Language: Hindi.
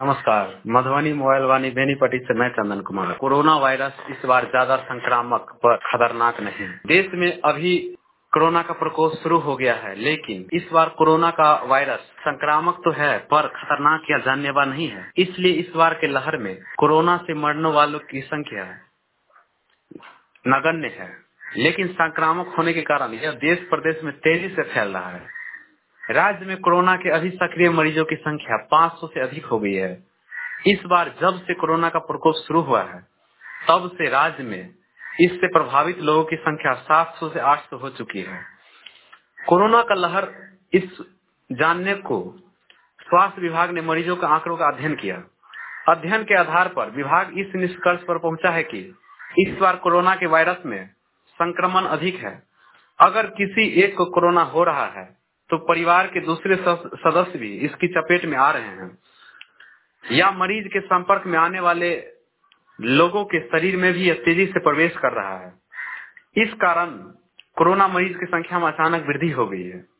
नमस्कार। मधुबनी मोबाइल वाणी बेनीपट्टी से मैं चंदन कुमार। कोरोना वायरस इस बार ज्यादा संक्रामक पर खतरनाक नहीं। देश में अभी कोरोना का प्रकोप शुरू हो गया है, लेकिन इस बार कोरोना का वायरस संक्रामक तो है पर खतरनाक या जानलेवा नहीं है। इसलिए इस बार के लहर में कोरोना से मरने वालों की संख्या नगण्य है, लेकिन संक्रामक होने के कारण यह देश प्रदेश में तेजी से फैल रहा है। राज्य में कोरोना के अभी सक्रिय मरीजों की संख्या 500 से अधिक हो गई है। इस बार जब से कोरोना का प्रकोप शुरू हुआ है, तब से राज्य में इससे प्रभावित लोगों की संख्या 700 से 800 हो चुकी है। कोरोना का लहर इस जानने को स्वास्थ्य विभाग ने मरीजों के आंकड़ों का अध्ययन किया। अध्ययन के आधार पर विभाग इस निष्कर्ष पर पहुंचा है कि इस बार कोरोना के वायरस में संक्रमण अधिक है। अगर किसी एक को कोरोना हो रहा है, तो परिवार के दूसरे सदस्य भी इसकी चपेट में आ रहे हैं या मरीज के संपर्क में आने वाले लोगों के शरीर में भी यह तेजी से प्रवेश कर रहा है। इस कारण कोरोना मरीज की संख्या में अचानक वृद्धि हो गई है।